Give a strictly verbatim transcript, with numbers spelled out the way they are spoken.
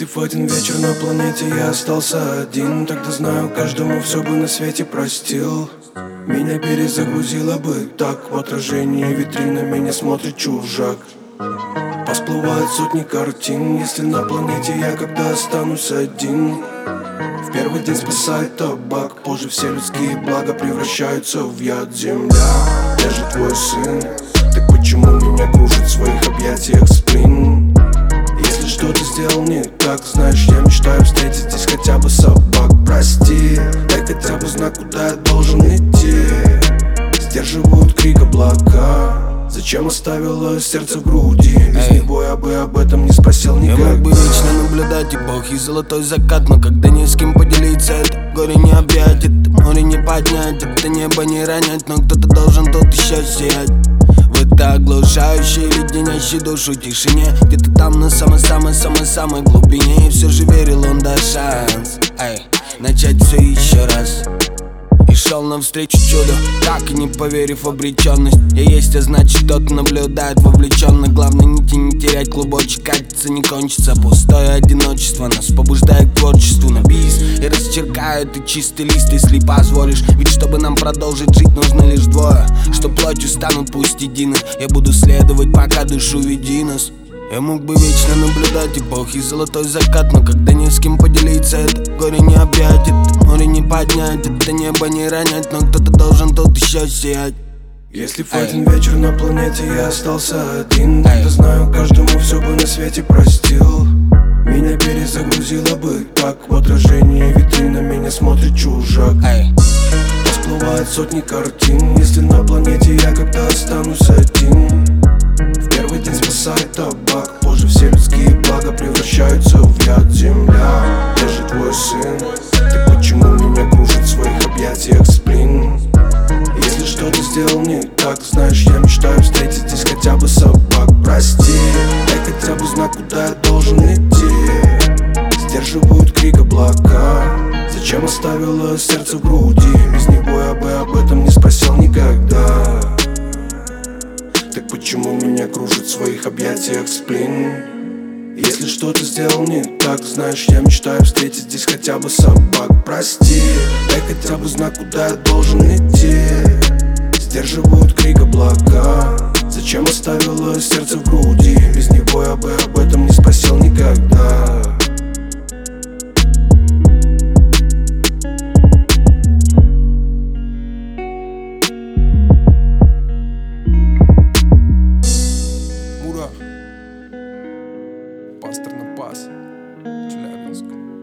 Если в один вечер на планете я остался один, тогда знаю, каждому все бы на свете простил. Меня перезагрузило бы так, в отражении витрины меня смотрит чужак. Посплывают сотни картин, если на планете я когда останусь один. В первый день спасает табак, позже все людские блага превращаются в яд. Земля, я же твой сын, так почему меня кружит в своих объятиях сплин? Если что-то сделал не так, знаешь, я мечтаю встретить здесь хотя бы собак. Прости, дай хотя бы знак, куда я должен идти. Сдерживают крик облака. Зачем оставила сердце в груди? Без него я бы об этом не спросил никогда. Я мог бы вечно наблюдать эпохи и золотой закат, но когда не с кем поделиться, это горе не объять, это море не поднять, это небо не ронять, но кто-то должен тут еще сиять. В этой оглушающей, леденящей душу тишине, где-то там на самой-самой-самой-самой глубине. И все же верил, он даст шанс, эй, начать все еще раз. И шел навстречу чуду, так и не поверив в обреченность. Я есть, а значит кто-то наблюдает вовлеченно. Главное нити не терять, клубочек катится, не кончится. Пустое одиночество нас побуждает к творчеству. На бис и расчеркаю ты чистый лист, если позволишь. Ведь чтобы нам продолжить жить, нужно лишь двое, что плотью станут пусть едины. Я буду следовать, пока душу веди нас. Я мог бы вечно наблюдать эпохи, золотой закат, но когда не с кем поделиться, это горе не объять, это море не поднять, это небо не ронять, но кто-то должен тут еще сиять. Если в один вечер на планете я остался один, тогда знаю, каждому все бы на свете простил. Меня перезагрузило бы так, в отражении витрины меня смотрит чужак. Всплывают сотни картин, если на планете я когда останусь один. В первый день спасает табак, позже все людские блага превращаются в яд. Земля, я же твой сын, так почему меня кружит в своих объятиях сплин? Если что-то сделал не так, знаешь, я мечтаю встретить здесь хотя бы собак. Прости, дай хотя бы знак, куда я должен идти. Сдерживают крик облака. Зачем оставила сердце в груди? Без него я бы об этом не спросил никогда. Так почему меня кружит в своих объятиях сплин? Если что-то сделал не так, знаешь, я мечтаю встретить здесь хотя бы собак. Прости, дай хотя бы знак, куда я должен идти. Сдерживают крик облака. Зачем оставила сердце в груди? Без него я бы об этом не спросил никогда. Пастор на пас, Челябинск.